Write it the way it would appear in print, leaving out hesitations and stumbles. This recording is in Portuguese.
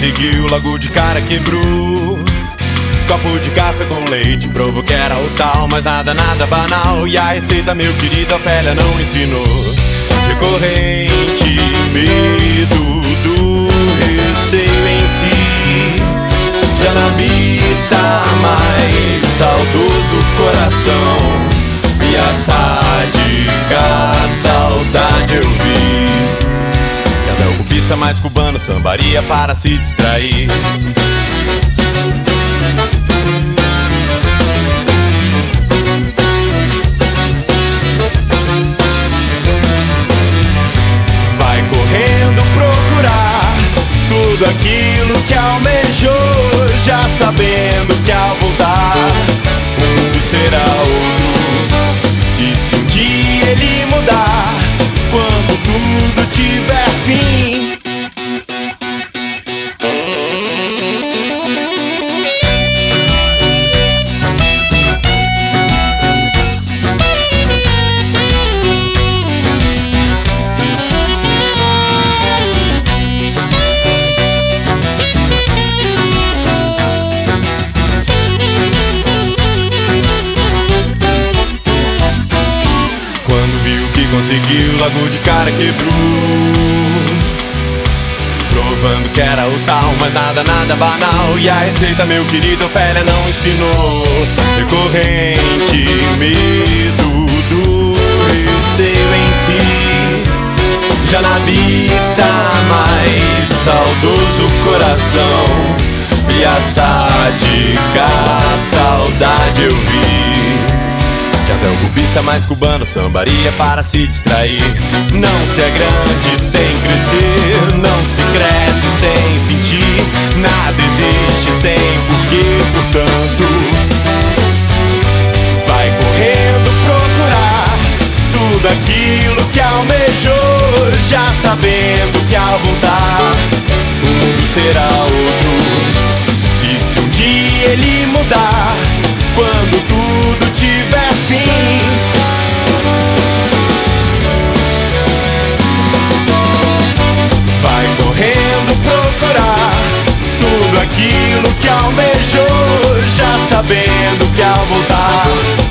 conseguiu, logo de cara quebrou. Copo de café com leite, provou que era o tal, mas nada banal. E a receita, meu querido, Ofélia não ensinou. Recorrente, medo do receio em si já não habita mais saudoso coração. E a sádica saudade eu vi. Cada golpista mais cubano sambaria para se distrair. Vai correndo procurar tudo aquilo que almejou, já sabendo que ao voltar o mundo será outro. E se um dia ele mudar, quando tudo tiver fim, conseguiu, logo de cara quebrou. Provando que era o tal, mas nada banal. E a receita, meu querido, Ofélia não ensinou. Recorrente, medo do receio em si já não habita mais saudoso coração. E a sádica saudade eu vi. Que até o golpista mais cubano sambaria para se distrair. Não se é grande sem crescer, não se cresce sem sentir. Nada existe sem porquê, portanto vai correndo procurar tudo aquilo que almejou, já sabendo que ao voltar o mundo será outro. E se um dia ele mudar, quando tudo tiver fim, vai correndo procurar tudo aquilo que almejou, já sabendo que ao voltar